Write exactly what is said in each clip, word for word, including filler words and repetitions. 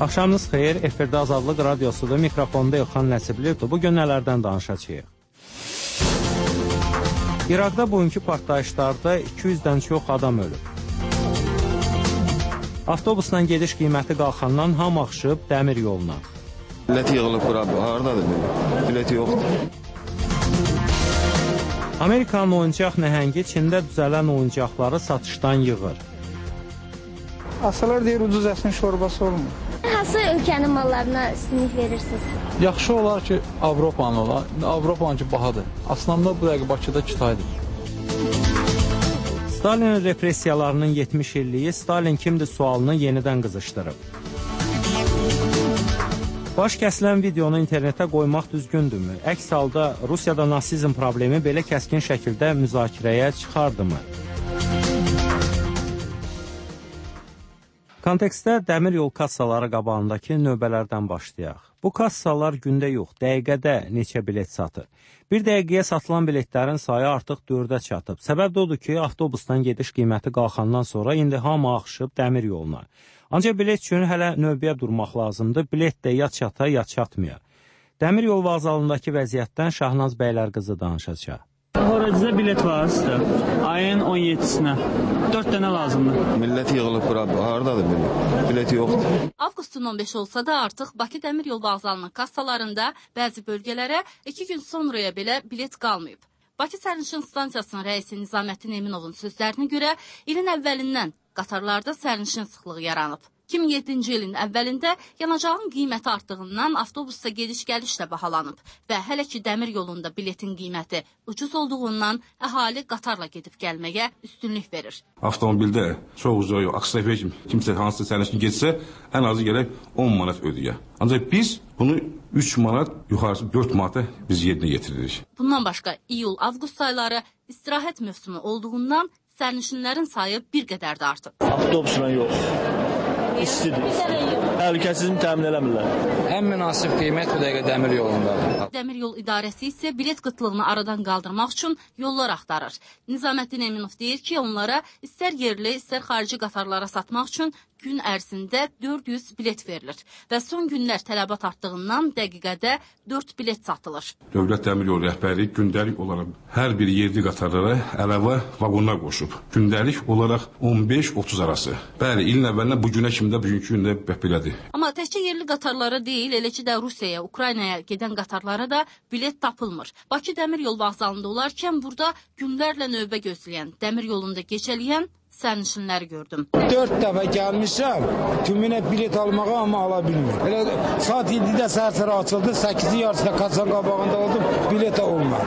Axşamınız xeyir, efirdə Azadlıq Radiosudur, mikrofonda Elxan Nəsibliyevdir. Bugün nələrdən danışacağıq? İraqda bugünkü partlayışlarda iki yüzdən çox adam ölüb. Avtobusla gediş qiyməti qalxandan ham axışıb dəmir yoluna. Bilet yığılıb bura, haradadır belə? Bilet yoxdur. Amerikanın oyuncaq nəhəngi Çində düzələn oyuncaqları satışdan yığır. Asalar deyir, ucuz əsin şorbası olmur. Hansı ölkənin mallarına üstünlük verirsiniz? Yaxşı olar ki, Avropanın olar. Avropanınki bahadır. Aslında bu dəqiqə Bakıda kitaydır. Stalinin repressiyalarının yetmiş illiyi Stalin kimdir sualını yenidən qızışdırıb. Baş kəsilən videonu internetə qoymaq düzgündürmü? Əks halda Rusiyada nasizm problemi belə kəskin şəkildə müzakirəyə çıxardımı? Kontekstdə dəmir yol kassaları qabağındakı növbələrdən başlayaq. Bu kassalar gündə yox, dəqiqədə neçə bilet satır. Bir dəqiqəyə satılan biletlərin sayı artıq dördə çatıb. Səbəb də odur ki, avtobusdan gediş qiyməti qalxandan sonra indi hamı axışıb dəmir yoluna. Ancaq bilet üçün hələ növbəyə durmaq lazımdır. Bilet də ya çata, ya çatmıyor. Dəmir yol vağzalındakı vəziyyətdən Şahnaz Bəylərqızı danışacaq. Horacıda bilet var sizdə. Ayın on yeddisinə. dörd dənə lazımdır. Millət yığılıb bura, haradadır belə? Bilet yoxdur. Avqustun on beşi olsa da artıq Bakı Dəmir Yol Vağzalının kassalarında bəzi bölgələrə iki gün sonraya belə bilet qalmayıb. Bakı Sərnişin Stansiyasının rəisi Nizaməddin Eminovun sözlərinə görə ilin əvvəlindən qatarlarda sərnişin sıxlığı yaranıb. iki min yeddinci ilin əvvəlində yanacağın qiyməti artdığından avtobusda gediş-gəliş də bahalanıb və hələ ki dəmir yolunda biletin qiyməti ucuz olduğundan əhali qatarla gedib gəlməyə üstünlük verir. Avtomobildə çox ucuz yox, aksiyaya kimi kimsə hansısa sərnişin getsə ən azı gərək on manat ödəyə. Ancaq biz bunu üç manat, yuxarısı dörd manata biz yerinə yetiririk. Bundan başqa iyul-avqust ayları istirahət mövsümü olduğundan sərnişinlərin sayı bir qədər də artıb. Avtobusla yox. İstidir. Təhlükəsizliyini təmin eləmirlər. Ən münasib qiymət bu dəqiqə dəmir yolundadır. Dəmir yol idarəsi isə bilet qıtlığını aradan qaldırmaq üçün yollar axtarır. Nizaməddin Eminov deyir ki, onlara istər yerli, istər xarici qatarlara satmaq üçün gün ərzində dörd yüz bilet verilir və son günlər tələbat artdığından dəqiqədə dörd bilet satılır. Dövlət Dəmir Yolu rəhbərliyi gündəlik olaraq hər bir yerli qatarlara əlavə vaqonlar qoşub. Gündəlik olaraq on beş otuz arası. Bəli, ilin əvvəlindən bu günə kimi də bugünkü gündə belədir. Amma təkcə yerli qatarlara deyil, elə ki də Rusiyaya, Ukraynaya gedən qatarlara da bilet tapılmır. Bakı Dəmir Yol Vağzalında olarkən burada günlərlə növbə gözləyən, dəmir yolunda keçələyən sərnişinləri gördüm. Dörd dəfə gəlmişəm, tümünə bilet almağa amma ala bilmir. Elə saat yeddidə səhər açıldı, səkkizi yarısında kasanın qabağında oldum, bilet olmadı.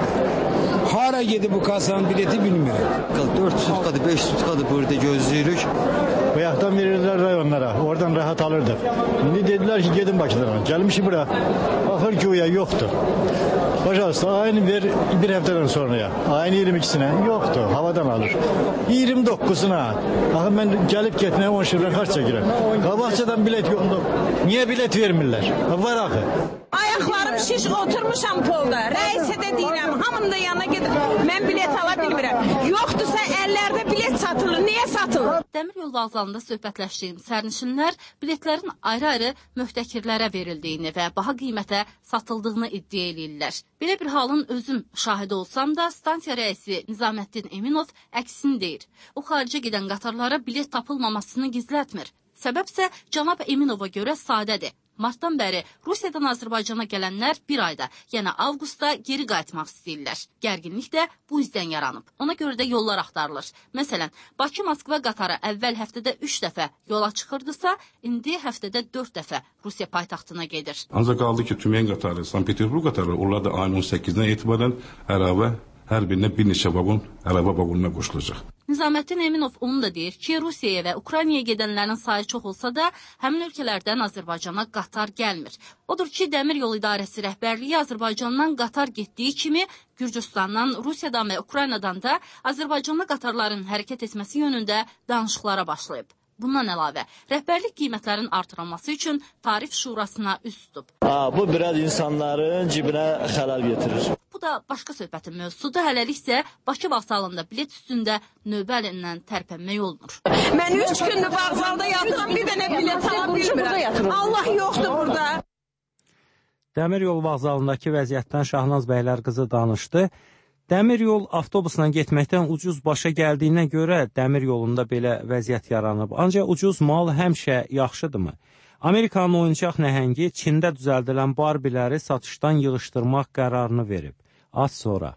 Hara gedib bu kasanın bileti bilmirəm. dörd sutkadır, beş sutkadır burada gözləyirik. Bayaqdan verirlər rayonlara, oradan rahat alırdıq. İndi dedilər ki, gedin Bakıdan. Gəlmişik bura, baxır güya yoxdur. Başarısı ayını ver bir həftədən sonraya. Ayın iyirmi ikisinə yoxdur, havadan alır. iyirmi doqquzuna. Axı mən gəlib getməyə on şirvən xarc çəkirəm. Qabaqcadan bilet yoxdur. Niyə bilet vermirlər? Var axı. Ayaqlarım şiş, oturmuşam polda. Rəisə də deyirəm, hamının da yanına gedib. Mən bilet ala bilmirəm. Yoxdursa əllərdə bilet satılır. Niyə satılır? Dəmir yol vağzalında söhbətləşdiyim sərnişinlər biletlərin ayrı-ayrı möhtəkirlərə verildiyini və baha qiymətə satıldığını iddia edirlər. Belə bir halın özüm şahidi olsam da stansiya rəisi Nizaməddin Eminov əksini deyir. O xaricə gedən qatarlara bilet tapılmamasını gizlətmir. Səbəb isə cənab Eminova görə sadədir. Martdan bəri Rusiyadan Azərbaycana gələnlər bir ayda, yəni avqustda geri qayıtmaq istəyirlər. Gərginlik də bu üzdən yaranıb. Ona görə də yollar axtarılır. Məsələn, Bakı-Moskva qatarı əvvəl həftədə üç dəfə yola çıxırdısa, indi həftədə dörd dəfə Rusiya paytaxtına gedir. Ancaq qaldı ki, Tümen qatarı, Sankt-Peterburg qatarı, onlar da ayın on səkkizindən etibarən əlavə hər birinə bir neçə vaqon əlavə vaqonuna qoşulacaq. Nizaməddin Eminov onu da deyir ki, Rusiyaya və Ukraynaya gedənlərin sayı çox olsa da, həmin ölkələrdən Azərbaycana qatar gəlmir. Odur ki, Dəmir Yol İdarəsi rəhbərliyi Azərbaycandan qatar getdiyi kimi, Gürcüstandan, Rusiyadan və Ukraynadan da Azərbaycana qatarların hərəkət etməsi yönündə danışıqlara başlayıb. Bundan əlavə, rəhbərlik qiymətlərin artırılması üçün tarif şurasına üst tutub. Ha, bu biraz insanların cibinə xələl getirir. bu da başqa söhbətin mövzusudur. Hələlik isə Bakı vağzalında bilet üstündə növbə əlindən tərpənmək olmur. Mən üç gündür vağzalda yatıram, bir dənə bilet ala bilmirəm. Allah yoxdur burada. Dəmir yol vağzalındakı vəziyyətdən Şahnaz bəylər qızı danışdı. Dəmir yol avtobusla getməkdən ucuz başa gəldiyinə görə dəmir yolunda belə vəziyyət yaranıb. Ancaq ucuz mal həmişə yaxşıdırmı? Amerikanın oyuncaq nəhəngi Çində düzəldilən Barbiləri satışdan yığışdırmaq qərarını verib. Az sonra.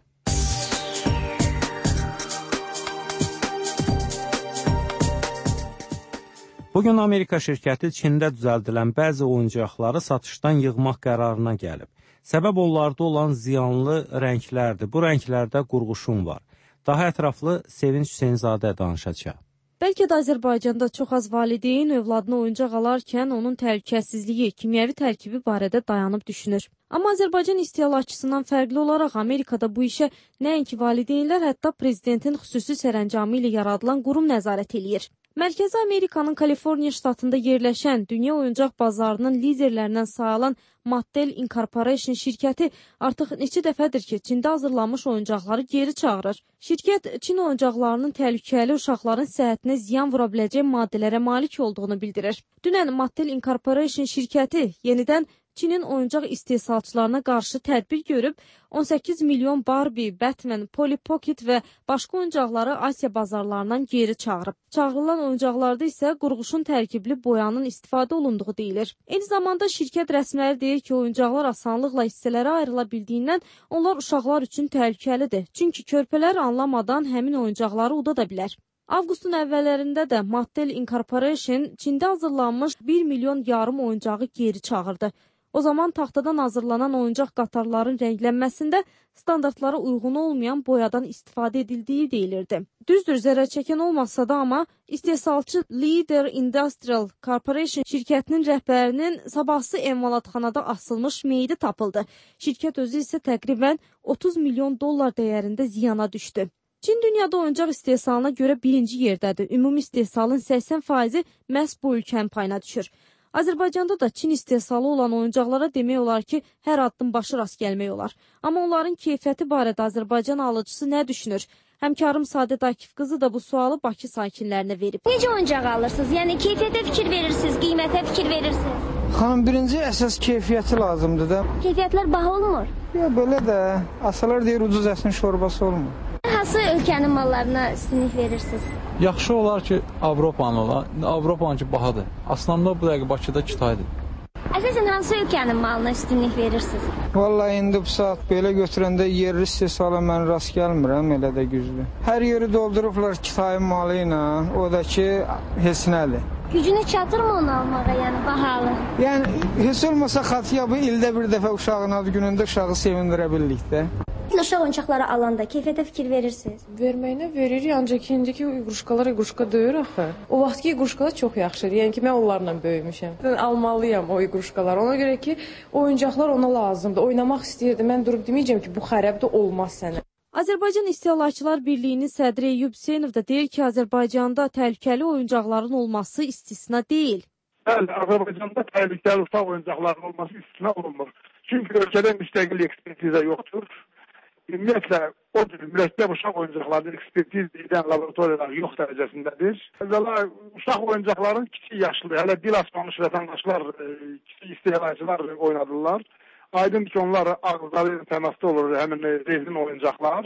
Bugün Amerika şirkəti Çində düzəldilən bəzi oyuncaqları satışdan yığmaq qərarına gəlib. Səbəb onlarda olan ziyanlı rənglərdir. Bu rənglərdə qurğuşun var. Daha ətraflı Sevinç Hüseynzadə danışacaq. Bəlkə də Azərbaycanda çox az valideyn övladına oyuncaq alarkən onun təhlükəsizliyi, kimyəvi tərkibi barədə dayanıb düşünür. Amma Azərbaycan istehlakçısından fərqli olaraq Amerikada bu işə nəinki valideynlər, hətta prezidentin xüsusi sərəncamı ilə yaradılan qurum nəzarət eləyir. Mərkəzi Amerikanın Kaliforniya ştatında yerləşən dünya oyuncaq bazarının liderlərindən sayılan Mattel Incorporation şirkəti artıq neçə dəfədir ki, Çində hazırlanmış oyuncaqları geri çağırır. Şirkət Çin oyuncaqlarının təhlükəli uşaqların səhhətinə ziyan vura biləcək maddələrə malik olduğunu bildirir. Dünən Mattel Incorporation şirkəti yenidən Çinin oyuncaq istehsalçılarına qarşı tədbir görüb, on səkkiz milyon Barbie, Batman, Polly Pocket və başqa oyuncaqları Asiya bazarlarından geri çağırıb. Çağırılan oyuncaqlarda isə qurğuşun tərkibli boyanın istifadə olunduğu deyilir. Eyni zamanda şirkət rəsmiləri deyir ki, oyuncaqlar asanlıqla hissələrə ayrıla bildiyindən onlar uşaqlar üçün təhlükəlidir. Çünki körpələr anlamadan həmin oyuncaqları udada bilər. Avqustun əvvəllərində də Mattel Incorporation Çində hazırlanmış bir milyon yarım oyuncağı geri çağırdı. O zaman taxtadan hazırlanan oyuncaq qatarların rənglənməsində standartlara uyğun olmayan boyadan istifadə edildiyi deyilirdi. Düzdür, zərər çəkən olmasa da, amma istehsalçı Leader Industrial Corporation şirkətinin rəhbərinin sabahsı emalatxanada asılmış meyidi tapıldı. Şirkət özü isə təqribən otuz milyon dollar dəyərində ziyana düşdü. Çin dünyada oyuncaq istehsalına görə birinci yerdədir. Ümumi istehsalın səksən faizi məhz bu ölkənin payına düşür. Azərbaycanda da Çin istehsalı olan oyuncaqlara demək olar ki, hər addım başı rast gəlmək olar. Amma onların keyfiyyəti barədə Azərbaycan alıcısı nə düşünür? Həmkarım Sadət Akif qızı da bu sualı Bakı sakinlərinə verib. Necə oyuncaq alırsınız? Yəni keyfiyyətə fikir verirsiniz, qiymətə fikir verirsiniz? Xanım, birinci əsas keyfiyyəti lazımdır da. Keyfiyyətlər baha olmur? Ya, belə də. Asalar deyir, ucuz əsin şorbası olmur. Hansı ölkənin mallarına üstünlük verirsiniz? Yaxşı olar ki, Avropanı olar. Avropanı ki, bahadır. Aslında bu dəqiqə Bakıda Kitaydır. Əsasən hansı ölkənin malına üstünlük verirsiniz? Vallahi indi bu saat belə götürəndə yerli istehsala mən rast gəlmirəm, elə də güclü. Hər yeri doldurublar Kitayın malı ilə, o da ki, heç nədir. Gücünü çatırmı onu almağa, yəni bahalı? Yəni, heç olmasa xatiya bu ildə bir dəfə uşağın ad günündə uşağı sevindirə bildik də. Uşaq oyuncaqları alanda keyfiyyətə fikir verirsiniz? Verməyinə veririk, ancaq indiki iqruşkalar iqruşka deyir axı. O vaxtki iqruşkalar çox yaxşıdır. Yəni ki, mən onlarla böyümüşəm. Mən almalıyam o iqruşkalar. Ona görə ki, oyuncaqlar ona lazımdır. Oynamaq istəyirdi. Mən durub deməyəcəm ki, bu xərabdır, olmaz sənə. Azərbaycan İstehlakçılar Birliyinin sədri Eyyub Hüseynov da deyir ki, Azərbaycanda təhlükəli oyuncaqların olması istisna deyil. Bəli, Azərbaycanda təhlükəli uşaq oyuncaqlarının olması istisna olunmur. Çünki ölkədə müstəqil ekspertiza yoxdur. Ümumiyyətlə, o cür mürəkkəb uşaq oyuncaqlarının ekspertiz edən laboratoriyalar yox dərəcəsindədir. Əvvəla, uşaq oyuncaqların kiçik yaşlı, hələ dil açmamış vətəndaşlar, kiçik istehlakçılar oynadırlar. Aydındır ki, onlar ağızları təmasda olur, həmin rezin oyuncaqlar.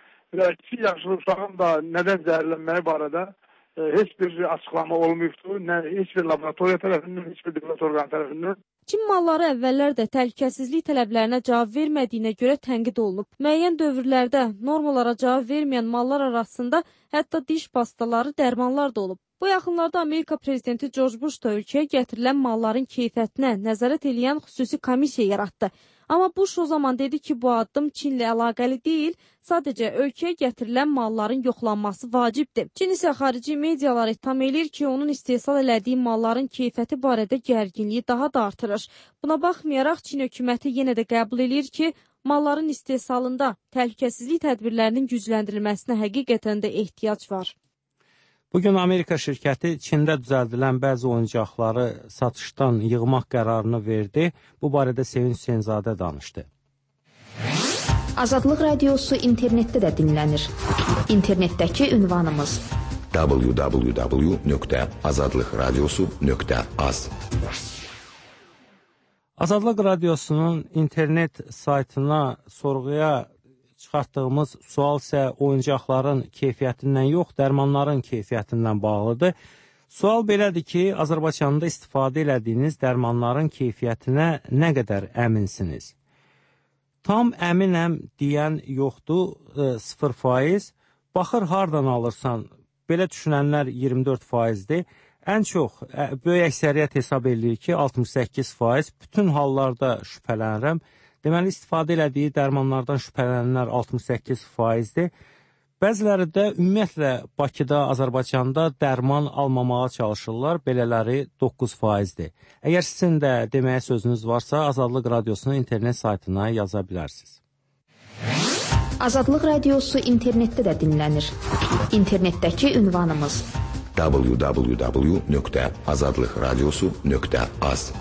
Və kiçik yaşlı uşağın da nədən zəhərlənməyi barədə heç bir açıqlama olmuyubdur. Nə, heç bir laboratoriya tərəfindən, heç bir dövlət orqanı tərəfindən. Çin malları əvvəllər də təhlükəsizlik tələblərinə cavab vermədiyinə görə tənqid olunub. Müəyyən dövrlərdə normalara cavab verməyən mallar arasında hətta diş pastaları, dərmanlar da olub. Bu yaxınlarda Amerika prezidenti George Bush da ölkəyə gətirilən malların keyfiyyətinə nəzarət edən xüsusi komissiya yaratdı. Amma Bush o zaman dedi ki, bu addım Çinlə əlaqəli deyil, sadəcə ölkəyə gətirilən malların yoxlanması vacibdir. Çin isə xarici medialar itham eləyir ki, onun istehsal elədiyi malların keyfiyyəti barədə gərginliyi daha da artırır. Buna baxmayaraq Çin hökuməti yenə də qəbul eləyir ki, malların istehsalında təhlükəsizlik tədbirlərinin gücləndirilməsinə həqiqətən də ehtiyac var. Bugün Amerika şirkəti Çində düzəldilən bəzi oyuncaqları satışdan yığmaq qərarını verdi. Bu barədə Sevinç Hüseynzadə danışdı. Azadlıq Radiosu internetdə də dinlənir. İnternetdəki ünvanımız w w w nöqtə azadlıq radiosu nöqtə az. Azadlıq Radiosunun internet saytına sorğuya çıxartdığımız sual isə oyuncaqların keyfiyyətindən yox, dərmanların keyfiyyətindən bağlıdır. Sual belədir ki, Azərbaycanda istifadə elədiyiniz dərmanların keyfiyyətinə nə qədər əminsiniz? Tam əminəm deyən yoxdur, sıfır faiz. Baxır, hardan alırsan, belə düşünənlər iyirmi dörd faizdir. Ən çox, böyük əksəriyyət hesab edir ki, altmış səkkiz faiz. Bütün hallarda şübhələnirəm. Deməli, istifadə elədiyi dərmanlardan şübhələnənlər altmış səkkiz faizdir. Bəziləri də ümumiyyətlə Bakıda, Azərbaycanda dərman almamağa çalışırlar, belələri doqquz faizdir. Əgər sizin də deməyə sözünüz varsa, Azadlıq Radiosunun internet saytına yaza bilərsiniz. Azadlıq Radiosu internetdə də dinlənir. İnternetdəki ünvanımız w w w nöqtə azadlıq radiosu nöqtə az.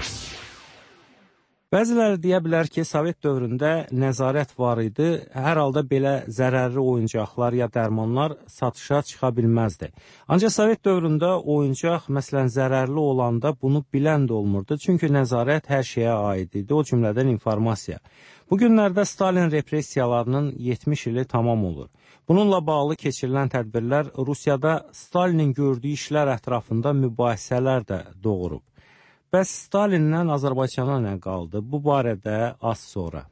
Bəziləri deyə bilər ki, Sovet dövründə nəzarət var idi, hər halda belə zərərli oyuncaqlar ya dərmanlar satışa çıxa bilməzdi. Ancaq Sovet dövründə oyuncaq, məsələn, zərərli olanda bunu bilən də olmurdu, çünki nəzarət hər şeyə aid idi, o cümlədən informasiya. Bu günlərdə Stalin repressiyalarının yetmiş ili tamam olur. Bununla bağlı keçirilən tədbirlər Rusiyada Stalinin gördüyü işlər ətrafında mübahisələr də doğurub. Bəs Stalindən Azərbaycana nə qaldı? Bu barədə az sonra.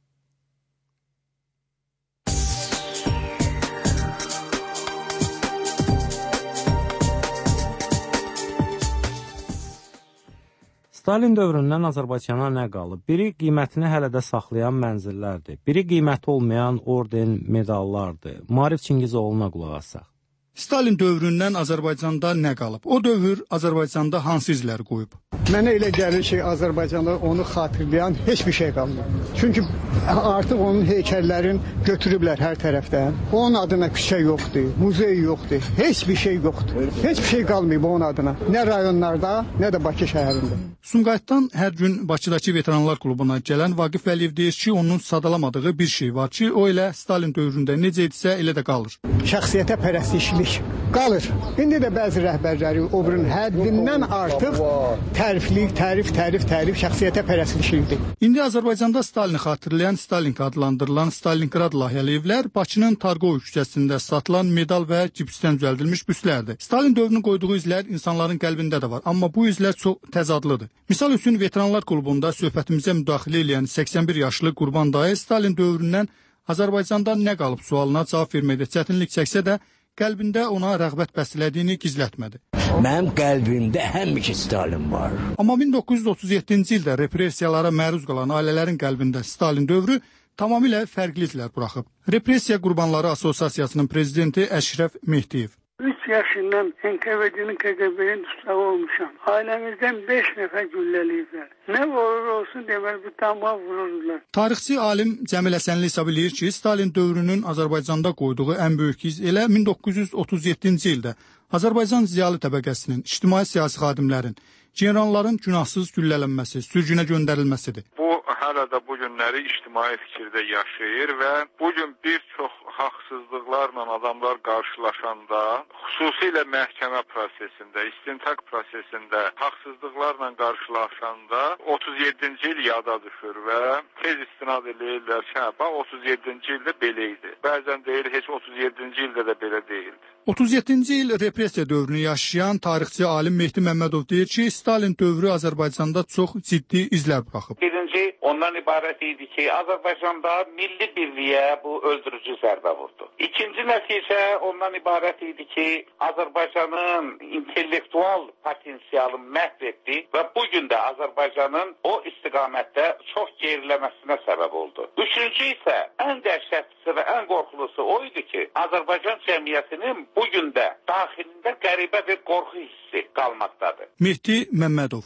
Stalin dövründən Azərbaycana nə qalıb? Biri qiymətini hələ də saxlayan mənzillərdir. Biri qiyməti olmayan orden, medallardır. Maarif Çingizoğlu'na qulaq assaq. Stalin dövründən Azərbaycanda nə qalıb? O dövr Azərbaycanda hansı izlər qoyub? Mənə elə gəlir ki, Azərbaycanda onu xatırlayan heç bir şey qalmır. Çünki artıq onun heykəllərin götürüblər hər tərəfdən. Onun adına küçə yoxdur, muzey yoxdur, heç bir şey yoxdur. Heç bir şey qalmayıb onun adına. Nə rayonlarda, nə də Bakı şəhərində. Sumqayıtdan hər gün Bakıdakı Veteranlar Klubuna gələn Vaqif Vəliyev deyir ki, onun sadalamadığı bir şey var ki, o elə Stalin dövründə necə idisə elə də qalır. Şəxsiyyətə pərəstişlik qalır. İndi də bəzi rəhbərləri o birinin həddindən artıq təriflik, tərif, tərif, tərif şəxsiyyətə pərəstişlikdir. İndi Azərbaycanda Stalini xatırlayan Stalin adlandırılan Stalingrad layihəli evlər Bakının Targov küçəsində satılan medal və gipsdən düzəldilmiş büstlərdir. Stalin dövrünün qoyduğu izlər insanların qəlbində də var, amma bu izlər çox təzadlıdır. Misal üçün Veteranlar Klubunda söhbətimizə müdaxilə edən səksən bir yaşlı Qurban dayı Stalin dövründən Azərbaycanda nə qalıb sualına cavab verməkdə çətinlik çəksə də qəlbində ona rəğbət bəslədiyini gizlətmədi. Mənim qəlbimdə həmişə Stalin var. Amma min doqquz yüz otuz yeddinci ildə repressiyalara məruz qalan ailələrin qəlbində Stalin dövrü tamamilə fərqli izlər buraxıb. Repressiya Qurbanları Assosiasiyasının prezidenti Əşrəf Mehdiyev. üç yaşından N K V D'nin K G B'nin tutsaq olmuşam. Ailəmizdən beş nəfər gülləliyiblər. Nə olur olsun deməli bu tamam vururdular. Tarixçi alim Cəmil Həsənli hesab edir ki, Stalin dövrünün Azərbaycanda qoyduğu ən böyük iz elə min doqquz yüz otuz yeddinci ildə Azərbaycan ziyalı təbəqəsinin, ictimai-siyasi xadimlərin, generalların günahsız güllələnməsi, sürgünə göndərilməsidir. Bu hələ də bu günləri ictimai fikirdə yaşayır və bu gün bir çox haqsızlıqlarla adamlar qarşılaşanda, xüsusilə məhkəmə prosesində, istintaq prosesində haqsızlıqlarla qarşılaşanda otuz yeddinci il yada düşür və tez istinad edirlər ki, hə, otuz yeddinci ildə belə idi. Bəzən deyir, heç otuz yeddinci ildə də belə deyildi. otuz yeddinci il repressiya dövrünü yaşayan tarixçi alim Mehdi Məmmədov deyir ki, Stalin dövrü Azərbaycanda çox ciddi izlər buraxıb. Birinci ondan ibarət idi ki, Azərbaycanda milli birliyə bu öldürücü zərbə vurdu. İkinci nəticə ondan ibarət idi ki, Azərbaycanın intellektual potensialı məhv etdi və bugün də Azərbaycanın o istiqamətdə çox geriləməsinə səbəb oldu. Üçüncü isə ən dəhşətlisi və ən qorxulusu o idi ki, Azərbaycan cəmiyyətinin bugün də daxilində qəribə bir qorxu hissi qalmaqdadır. Mehdi Məmmədov.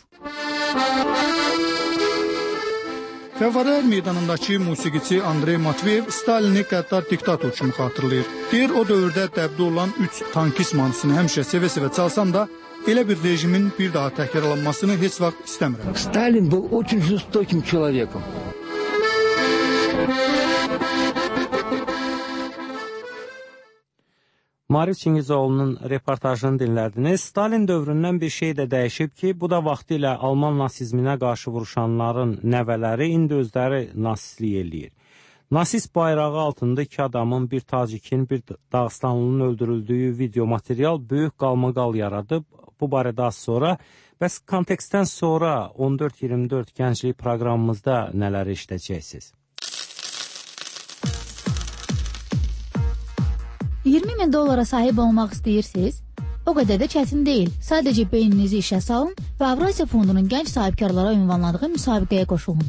Fəvvarələr meydanındakı musiqiçi Andrey Matveyev Stalini qəddar diktator kimi xatırlayır. Deyir, o dövrdə dəbdə olan üç tankist mahnısını həmişə sevə-sevə çalsam da, elə bir rejimin bir daha təkrarlanmasını heç vaxt istəmirəm. Stalin был очень жестоким человеком. Marif Çingizoğlu'nun reportajını dinlədiniz. Stalin dövründən bir şey də dəyişib ki, bu da vaxtilə Alman nasizminə qarşı vuruşanların nəvələri indi özləri nasistlik eləyir. Nasist bayrağı altında iki adamın, bir tacikin, bir Dağıstanlının öldürüldüyü video material böyük qalmaqal yaradıb. Bu barədə az sonra, bəs kontekstdən sonra on dörd iyirmi dörd gənclik proqramımızda nələri işləyəcəksiniz? iyirmi min dollara sahib olmaq istəyirsiniz? O qədər də çətin deyil. Sadəcə beyninizi işə salın və Avrasiya Fondunun gənc sahibkarlara ünvanladığı müsabiqəyə qoşulun.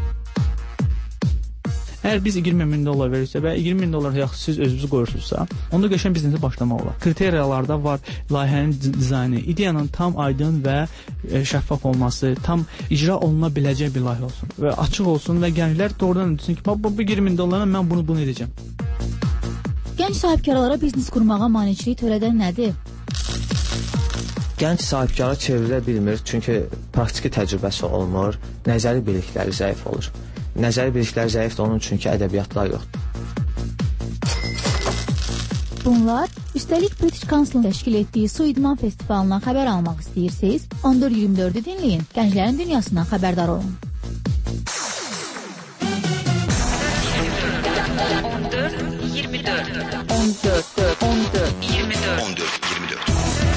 Əgər biz iyirmi min dollar verirsə və iyirmi min dollar yaxud siz özünüzü qoyursunuzsa, onda qəşəng biznesi başlamaq olar. Kriteriyalarda var layihənin dizaynı, ideyanın tam aydın və e, şəffaf olması, tam icra oluna biləcək bir layihə olsun və açıq olsun və gənclər doğrudan desin ki, bu, bu iyirmi min dollara mən bunu bunu edəcəm. Gənc sahibkarlara biznes qurmağa maneçilik törədən nədir? Gənc sahibkara çevrilə bilmir, çünki praktiki təcrübəsi olmur, nəzəri bilikləri zəif olur. Nəzəri bilikləri zəifdir onun çünki ədəbiyyatlar yoxdur. Bunlar, üstəlik British Council təşkil etdiyi Su İdman Festivalından xəbər almaq istəyirsiniz? on dörd iyirmi dördü dinləyin, gənclərin dünyasından xəbərdar olun. on dörd iyirmi dörd on dörd on dörd iyirmi dörd on dörd iyirmi dörd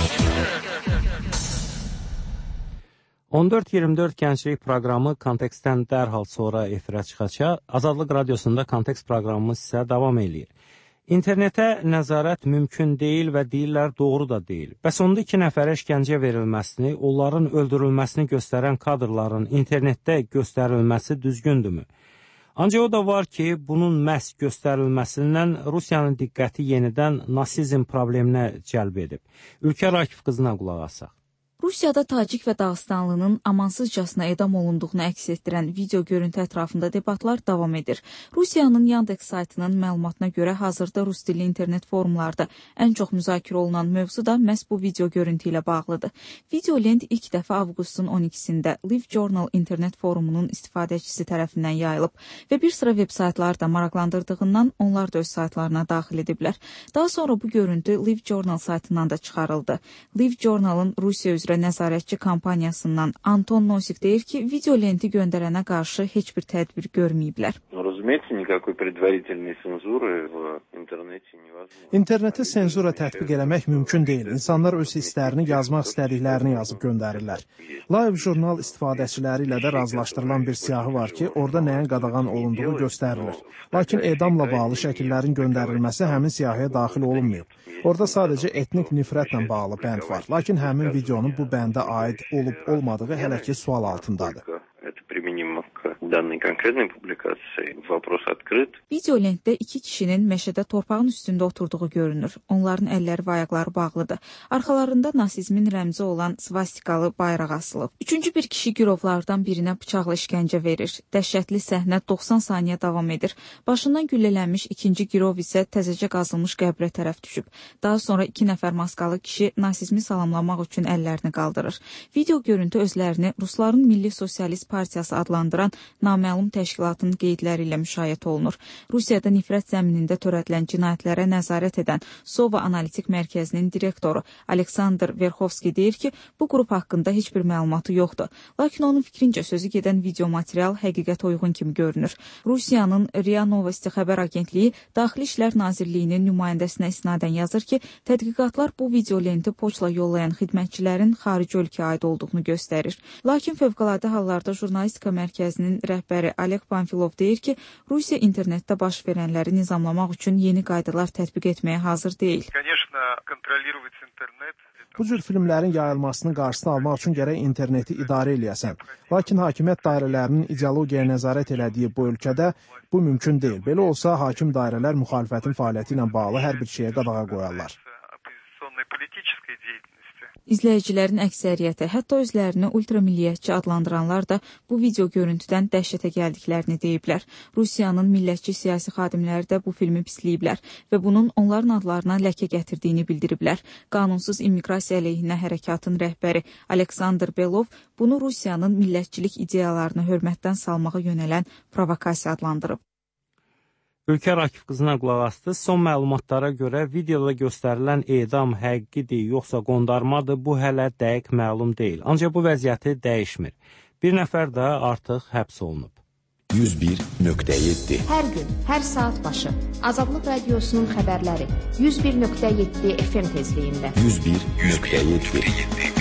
on dörd iyirmi dörd gənclik proqramı kontekstdən dərhal sonra efirə çıxacaq. Azadlıq Radiosunda kontekst proqramımız isə davam eləyir. İnternetə nəzarət mümkün deyil və deyirlər doğru da deyil. Bəs onda iki nəfərə işgəncə verilməsini, onların öldürülməsini göstərən kadrların internetdə göstərilməsi düzgündürmü? Ancaq o da var ki, bunun məhz göstərilməsindən Rusiyanın diqqəti yenidən nasizm probleminə cəlb edib. Ülkər Akif qızına qulaq asaq. Rusiyada Tacik və Dağıstanlının amansızcasına edam olunduğunu əks etdirən video görüntü ətrafında debatlar davam edir. Rusiyanın Yandex saytının məlumatına görə hazırda rus dilli internet forumlarda ən çox müzakirə olunan mövzu da məhz bu video görüntü ilə bağlıdır. Video lent ilk dəfə avqustun on ikisində LiveJournal internet forumunun istifadəçisi tərəfindən yayılıb və bir sıra veb saytlar da maraqlandırdığından onlar da öz saytlarına daxil ediblər. Daha sonra bu görüntü LiveJournal saytından da çıxarıldı. LiveJournal'ın Rusiya üzrə nəzarətçi kampaniyasından Anton Nosik deyir ki, video lenti göndərənə qarşı heç bir tədbir görməyiblər. İnternetə senzura tətbiq eləmək mümkün deyil. İnsanlar öz hisslərini, yazmaq istədiklərini yazıb göndərirlər. LiveJournal istifadəçiləri ilə də razılaşdırılan bir siyahı var ki, orada nəyin qadağan olunduğu göstərilir. Lakin edamla bağlı şəkillərin göndərilməsi həmin siyahıya daxil olunmayıb. Orada sadəcə etnik nifrətlə bağlı bənd var. Lakin həmin videonun bu bəndə aid olub-olmadığı hələ ki sual altındadır. Video lentdə iki kişinin meşədə torpağın üstündə oturduğu görünür. Onların əlləri və ayaqları bağlıdır. Arxalarında nasizmin rəmzi olan svastikalı bayraq asılıb. Üçüncü bir kişi girovlardan birinə bıçaqla işgəncə verir. Dəhşətli səhnə doxsan saniyə davam edir. Başından güllələnmiş ikinci girov isə təzəcə qazılmış qəbrə tərəf düşüb. Daha sonra iki nəfər maskalı kişi nasizmi salamlamaq üçün əllərini qaldırır. Video görüntü özlərini Rusların Milli Sosialist Partiyası adlandıran naməlum təşkilatın qeydləri ilə müşayiət olunur. Rusiyada nifrət zəminində törədilən cinayətlərə nəzarət edən Sova Analitik Mərkəzinin direktoru Aleksandr Verxovski deyir ki, bu qrup haqqında heç bir məlumatı yoxdur. Lakin onun fikrincə sözü gedən video material həqiqətə uyğun kimi görünür. Rusiyanın RIA Novosti xəbər agentliyi Daxili İşlər Nazirliyinin nümayəndəsinə isnadən yazır ki, tədqiqatlar bu video lenti poçtla yollayan xidmətçilərin xarici ölkəyə aid olduğunu göstərir. Lakin Fövqəladə Hallarda Jurnalistika Mərkəzinin rəhbəri Oleg Panfilov deyir ki, Rusiya internetdə baş verənləri nizamlamaq üçün yeni qaydalar tətbiq etməyə hazır deyil. Bu cür filmlərin yayılmasının qarşısını almaq üçün gərək interneti idarə eləyəsən. Lakin hakimiyyət dairələrinin ideologiyaya nəzarət elədiyi bu ölkədə bu mümkün deyil. Belə olsa, hakim dairələr müxalifətin fəaliyyəti ilə bağlı hər bir şeyə qadağa qoyarlar. İzləyicilərin əksəriyyəti, hətta özlərini ultramilliyyətçi adlandıranlar da bu video görüntüdən dəhşətə gəldiklərini deyiblər. Rusiyanın millətçi siyasi xadimləri də bu filmi pisləyiblər və bunun onların adlarına ləkə gətirdiyini bildiriblər. Qanunsuz immiqrasiya əleyhinə hərəkatın rəhbəri Aleksandr Belov bunu Rusiyanın millətçilik ideyalarını hörmətdən salmağa yönələn provokasiya adlandırıb. Ülkər Akif qızına qulaq astı. Son məlumatlara görə videoda göstərilən edam həqiqidir, yoxsa qondarmadır, bu hələ dəqiq məlum deyil. Ancaq bu vəziyyəti dəyişmir. Bir nəfər də artıq həbs olunub. yüz bir nöqtə yeddi Hər gün, hər saat başı Azadlıq Radiosunun xəbərləri yüz bir nöqtə yeddi F M tezliyində. yüz bir nöqtə yeddi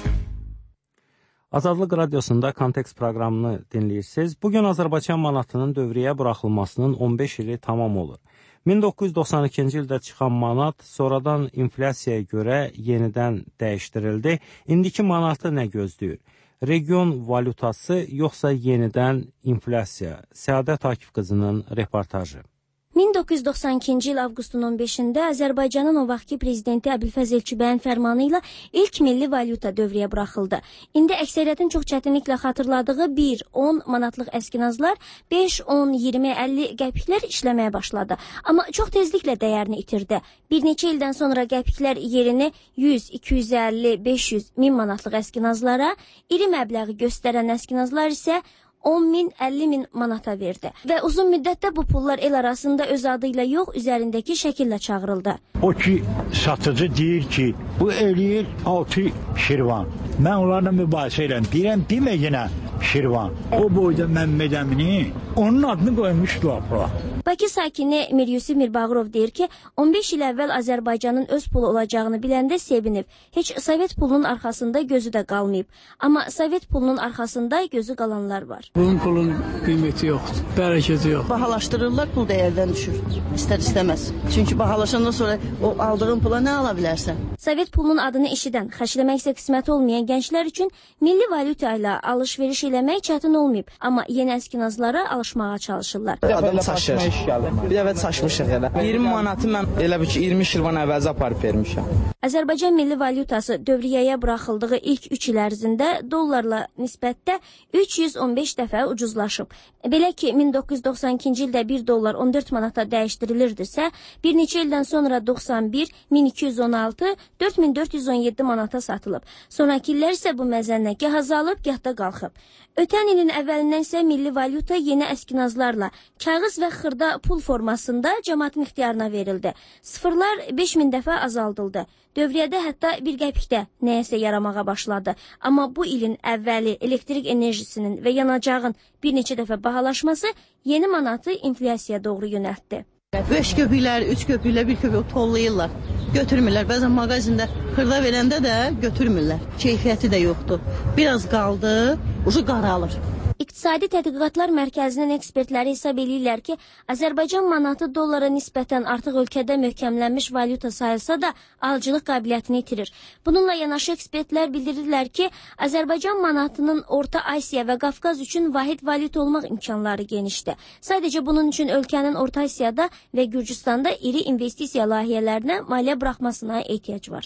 Azadlıq Radiosunda Kontekst proqramını dinləyirsiniz. Bugün Azərbaycan manatının dövrəyə buraxılmasının on beş ili tamam olur. min doqquz yüz doxsan ikinci ildə çıxan manat sonradan inflyasiyaya görə yenidən dəyişdirildi. İndiki manatı nə gözləyir? Region valutası yoxsa yenidən inflyasiya? Səadət Akif qızının reportajı. min doqquz yüz doxsan ikinci il avqustun on beşində Azərbaycanın o vaxtki prezidenti Əbülfəz Elçibəyin fərmanı ilə ilk milli valyuta dövrəyə buraxıldı. İndi əksəriyyətin çox çətinliklə xatırladığı bir, on manatlıq əskinazlar beş, on, iyirmi, əlli qəpiklər işləməyə başladı. Amma çox tezliklə dəyərini itirdi. Bir neçə ildən sonra qəpiklər yerini yüz, iki yüz əlli, beş yüz, min manatlıq əskinazlara, iri məbləği göstərən əskinazlar isə on min, əlli min manata verdi. Və uzun müddətdə bu pullar el arasında öz adı ilə yox, üzərindəki şəkillə çağırıldı. O ki, satıcı deyir ki, bu eləyir altı Şirvan. Mən onlarla mübahisə edirəm. Deyirəm, demə yenə Şirvan. O boyda Məmməd Əmini onun adını qoymuşdu bura. Bakı sakini Mir Yusif Mirbağırov deyir ki, on beş il əvvəl Azərbaycanın öz pulu olacağını biləndə sevinib. Heç Sovet pulunun arxasında gözü də qalmayıb. Amma Sovet pulunun arxasında gözü qalanlar var. Bunun pulun qiyməti yoxdur, bərəkəti yox. Bahalaşdırırlar, pul dəyərdən düşür. İstər istəməz. Çünki bahalaşandan sonra o aldığın pula nə ala bilərsən? Sovet pulunun adını eşidən, xərcləmək isə qisməti olmayan gənclər üçün milli valyuta ilə alış-veriş eləmək çətin olmayıb. Amma yeni əskinazlara alışmağa çalışırlar. Adam çaşır. Bir dəfə çaşmışıq elə. iyirmi manatı mən elə bir ki, iyirmi Şirvan əvəzə aparıb vermişəm. Azərbaycan milli valyutası dövriyyəyə buraxıldığı ilk üç il ərzində dollarla nisbətdə üç yüz on beş dəfə ucuzlaşıb. Belə ki, min doqquz yüz doxsan ikinci ildə bir dollar on dörd manata dəyişdirilirdisə, bir neçə ildən sonra doxsan bir, min iki yüz on altı, dörd min dörd yüz on yeddi manata satılıb. Sonraki illər isə bu məzənlə gah azalıb, gah da qalxıb. Ötən ilin əvvəlindən isə milli valyuta yeni əskinazlarla, kağız və xırda pul formasında cəmaatın ixtiyarına verildi. Sıfırlar beş min dəfə azaldıldı. Dövriyyədə hətta bir qəpikdə nəyəsə yaramağa başladı. Amma bu ilin əvvəli elektrik enerjisinin və yanacağın bir neçə dəfə bahalaşması yeni manatı inflyasiyaya doğru yönəltdi. Beş köpüklər, üç köpüklər, bir köpük tollayırlar. Götürmürlər. Bəzən mağazində xırda verəndə də götürmürlər. Keyfiyyəti də yoxdur. Biraz qaldı, ucu qaralır. İqtisadi Tədqiqatlar Mərkəzinin ekspertləri hesab edirlər ki, Azərbaycan manatı dollara nisbətən artıq ölkədə möhkəmlənmiş valyuta sayılsa da alıcılıq qabiliyyətini itirir. Bununla yanaşı ekspertlər bildirirlər ki, Azərbaycan manatının Orta Asiya və Qafqaz üçün vahid valyuta olmaq imkanları genişdir. Sadəcə bunun üçün ölkənin Orta Asiyada və Gürcüstanda iri investisiya layihələrinə maliyyə buraxmasına ehtiyac var.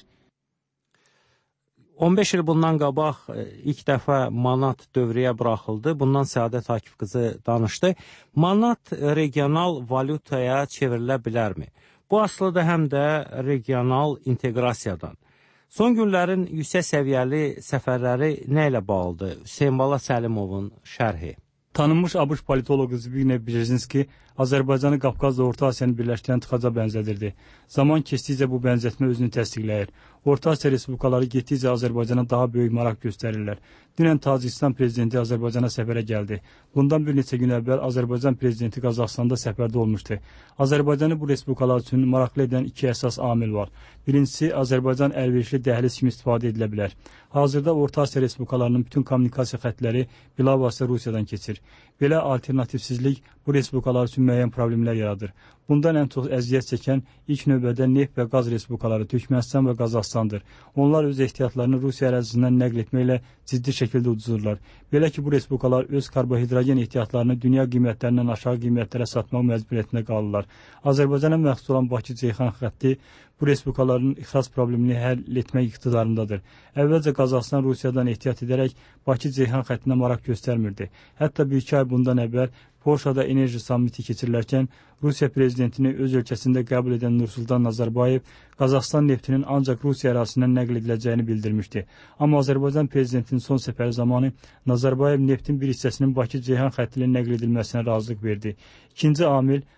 on beş il bundan qabaq ilk dəfə manat dövrəyə buraxıldı. Bundan Səadət Akif qızı danışdı. Manat regional valyutaya çevrilə bilərmi? Bu asılıdır həm də regional inteqrasiyadan. Son günlərin yüksək səviyyəli səfərləri nə ilə bağlıdır? Hüseyn Bala Səlimovun şərhi. Tanınmış ABŞ politoloqu Zbigniew Brzezinski Azərbaycanı Qafqazla Orta Asiyanı birləşdirən tıxaca bənzədirdi. Zaman keçdikcə bu bənzətmə özünü təsdiqləyir. Orta Asiya respublikaları getdikcə Azərbaycana daha böyük maraq göstərirlər. Dünən Tacikistan prezidenti Azərbaycana səfərə gəldi. Bundan bir neçə gün əvvəl Azərbaycan prezidenti Qazaxstanda səfərdə olmuşdu. Azərbaycanı bu respublikalar üçün maraqlı edən iki əsas amil var. Birincisi, Azərbaycan əlverişli dəhliz kimi istifadə edilə bilər. Hazırda Orta Asiya respublikalarının bütün kommunikasiya xətləri bilavasitə Rusiyadan keçir. Belə alternativsizlik bu respublikalar üçün müəyyən problemlər yaradır. Bundan ən çox əziyyət çəkən ilk növbədə neft və qaz respublikaları Türkmənistan və Qazaxstandır. Onlar öz ehtiyatlarını Rusiya ərazisindən nəql etməklə ciddi şəkildə uduzdurlar. Belə ki, bu respublikalar öz karbohidrogen ehtiyatlarını dünya qiymətlərindən aşağı qiymətlərə satmaq məcburiyyətində qalırlar. Azərbaycana məxsus olan Bakı-Ceyhan xətti bu respublikaların ixrac problemini həll etmək iqtidarındadır. Əvvəlcə Qazaxstan Rusiyadan ehtiyat edərək Bakı-Ceyhan xəttinə maraq göstərmirdi. Hətta bir iki ay bundan əvvəl Polşada enerji samiti keçirilərkən Rusiya prezidentini öz ölkəsində qəbul edən Nursultan Nazarbayev Qazaxstan neftinin ancaq Rusiya ərazisindən nəql ediləcəyini bildirmişdi. Amma Azərbaycan prezidentinin son səfəri zamanı Nazarbayev neftin bir hissəsinin Bakı-Ceyhan xətti ilə nəql edilməsinə razılıq verdi. İkinci amil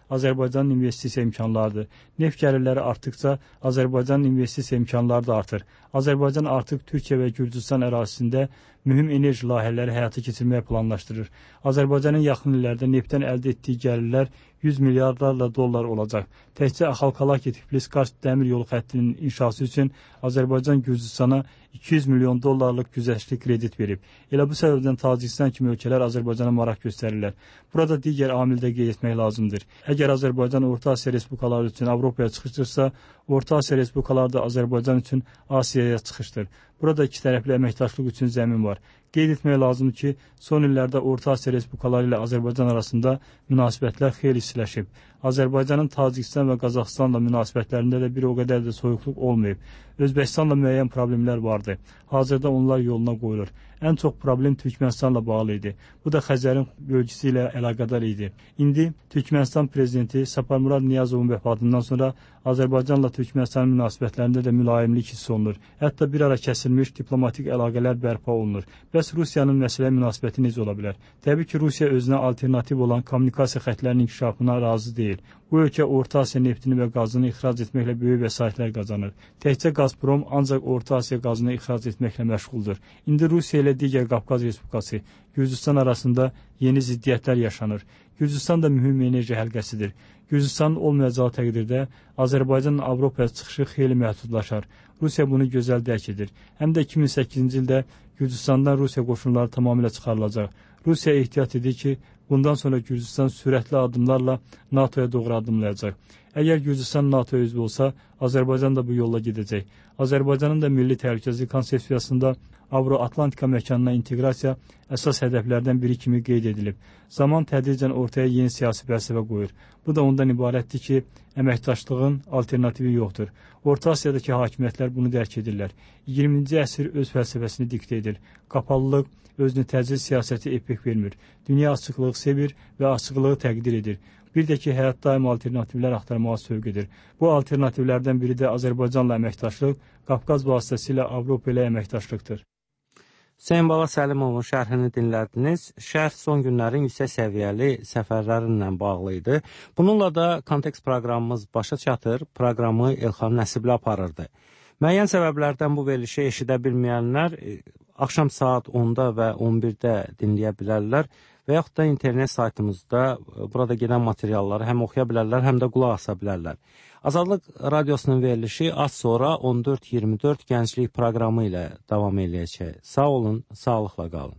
Azərbaycanın investisiya imkanlarıdır. Neft gəlirləri artdıqca Azərbaycanın investisiya imkanları da artır. Azərbaycan artıq Türkiyə və Gürcüstan ərazisində mühüm enerji layihələri həyata keçirməyə planlaşdırır. Azərbaycanın yaxın illərdə neftdən əldə etdiyi gəlirlər yüz milyardlarla dollar olacaq. Təkcə Axalkalaki Tiflis-Kars dəmir yolu xəttinin inşası üçün Azərbaycan Gürcüstana iki yüz milyon dollarlıq güzəştli kredit verib. Elə bu səbəbdən Tacikistan kimi ölkələr Azərbaycana maraq göstərirlər. Burada digər amil də qeyd etmək lazımdır. Əgər Azərbaycan Orta Asiya Respublikaları üçün Avropaya çıxışdırsa, Orta Asiya Respublikaları da Azərbaycan üçün Asiyaya çıxışdır. Burada iki tərəfli əməkdaşlıq üçün zəmin var. Qeyd etmək lazımdır ki, son illərdə Orta Asiya Respublikaları ilə Azərbaycan arasında münasibətlər xeyli istiləşib. Azərbaycanın Tacikistan və Qazaxıstanla münasibətlərində də bir o qədər də soyuqluq olmayıb. Özbəkistanla müəyyən problemlər vardı. Hazırda onlar yoluna qoyulur. Ən çox problem Türkmənistanla bağlı idi. Bu da Xəzərin bölgüsü ilə əlaqədar idi. İndi Türkmənistan prezidenti Saparmurad Niyazovun vəfatından sonra Azərbaycanla Türkmənistan münasibətlərində də mülayimlik hiss olunur. Hətta bir ara kəsilmiş diplomatik əlaqələr bərpa olunur. Bəs Rusiyanın məsələyə münasibəti necə ola bilər? Təbii ki, Rusiya özünə alternativ olan kommunikasiya xətlərinin inkişafına razı deyil. Bu ölkə Orta Asiya neftini və qazını ixrac etməklə böyük vəsaitlər qazanır. Təkcə Gazprom ancaq Orta Asiya qazını ixrac etməklə məşğuldur. İndi Rusiya ilə digər Qafqaz Respublikası, Gürcüstan arasında yeni ziddiyyətlər yaşanır. Gürcüstan da mühüm enerji həlqəsidir. Gürcüstanın olmayacağı təqdirdə Azərbaycanın Avropaya çıxışı xeyli məhdudlaşar. Rusiya bunu gözəl dərk edir. Həm də iki min səkkizinci ildə Gürcüstandan Rusiya qoşunları tamamilə çıxarılacaq. Rusiya ehtiyat edir ki, bundan sonra Gürcüstan sürətli addımlarla NATOya doğru addımlayacaq. Əgər Gürcüstan NATOya üzv olsa, Azərbaycan da bu yolla gedəcək. Azərbaycanın da milli təhlükəsizlik konsepsiyasında Avro-Atlantika məkanına inteqrasiya əsas hədəflərdən biri kimi qeyd edilib. Zaman tədricən ortaya yeni siyasi fəlsəfə qoyur. Bu da ondan ibarətdir ki, əməkdaşlığın alternativi yoxdur. Orta Asiyadakı hakimiyyətlər bunu dərk edirlər. iyirminci əsr öz fəlsəfəsini diktə edir. Qapalılıq, özünü təcrid siyasəti epik vermir. Dünya açıqlığı sevir və açıqlığı təqdir edir. Bir də ki, həyat daim alternativlər axtarmağa sövq edir. Bu alternativlərdən biri də Azərbaycanla əməkdaşlıq, Qafqaz vasitəsilə Avropa ilə əməkdaşlıqdır. Hüseyin Baba Səlimovun şərhini dinlədiniz. Şərh son günlərin yüksək səviyyəli səfərlərinlə bağlı idi. Bununla da kontekst proqramımız başa çatır. Proqramı Elxan Nəsibli aparırdı. Müəyyən səbəblərdən bu verilişi eşidə bilməyənlər axşam saat onda və on birdə dinləyə bilərlər və yaxud da internet saytımızda burada gedən materialları həm oxuya bilərlər, həm də qulaq asa bilərlər. Azadlıq radiosunun verilişi az sonra on dörd iyirmi dörd gənclik proqramı ilə davam eləyəcək. Sağ olun, sağlıqla qalın.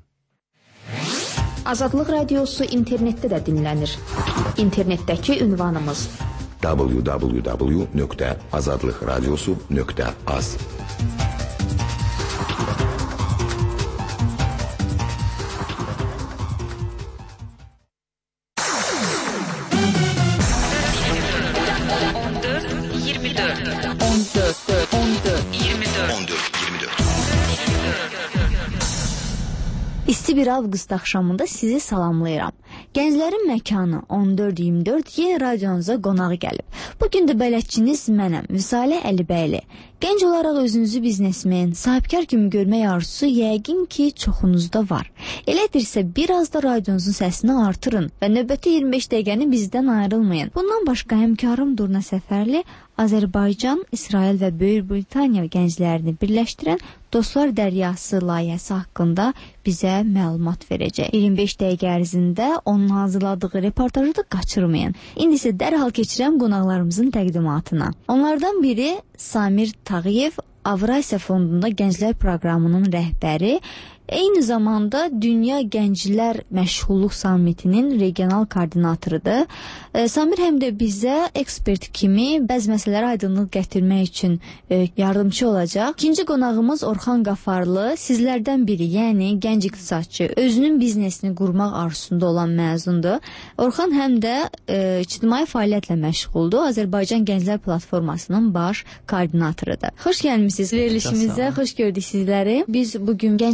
Azadlıq radiosu internetdə də dinlənir. İnternetdəki ünvanımız w w w nöqtə azadlıq radiosu nöqtə az. İsti bir avqust axşamında sizi salamlayıram. Gənclərin məkanı on dörd iyirmi dörd yeni radionuza qonaq gəlib. Bugün də bələdçiniz mənəm, Vüsalə Əlibəyli. Gənc olaraq özünüzü biznesmen, sahibkar kimi görmək arzusu yəqin ki, çoxunuzda var. Elədirsə, biraz da radionuzun səsini artırın və növbəti iyirmi beş dəqiqəni bizdən ayrılmayın. Bundan başqa həmkarım Durna Səfərli Azərbaycan, İsrail və Böyük Britaniya gənclərini birləşdirən Dostlar Dəryası layihəsi haqqında bizə məlumat verəcək. iyirmi beş dəqiqə ərzində onun hazırladığı reportajı da qaçırmayın. İndi isə dərhal keçirəm qonaqlarımızın təqdimatına. Onlardan biri Samir Tağıyev, Avrasiya Fondunda Gənclər Proqramının rəhbəri, eyni zamanda Dünya Gənclər Məşğulluq Sammitinin regional koordinatorudur. E, Samir həm də bizə ekspert kimi bəzi məsələlərə aydınlıq gətirmək üçün e, yardımcı olacaq. İkinci qonağımız Orxan Qafarlı, sizlərdən biri, yəni gənc iqtisadçı, özünün biznesini qurmaq arzusunda olan məzundur. Orxan həm də e, ictimai fəaliyyətlə məşğuldur. Azərbaycan Gənclər Platformasının baş koordinatorudur. Xoş gəlmisiniz verilişimizə, xoş gördük sizləri. Biz bugün gənc sahib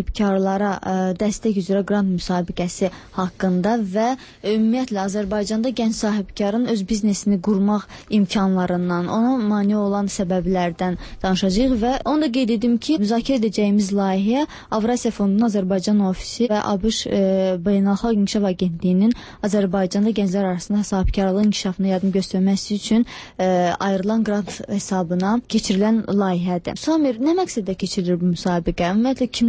sahibkarlara ə, dəstək üzrə qrant müsabiqəsi haqqında və ümumiyyətlə Azərbaycanda gənc sahibkarın öz biznesini qurmaq imkanlarından, ona mane olan səbəblərdən danışacağıq və onu da qeyd edim ki, müzakirə edəcəyimiz layihə Avrasiya Fondunun Azərbaycan ofisi və ABŞ e, Beynəlxalq İnkişaf Agentliyinin Azərbaycanda gənclər arasında sahibkarlığın inkişafına yardım göstərməsi üçün e, ayrılan qrant hesabına keçirilən layihədir. Samir, nə məqsədlə keçirilir bu müsabiqə? Ümumiyyətlə kim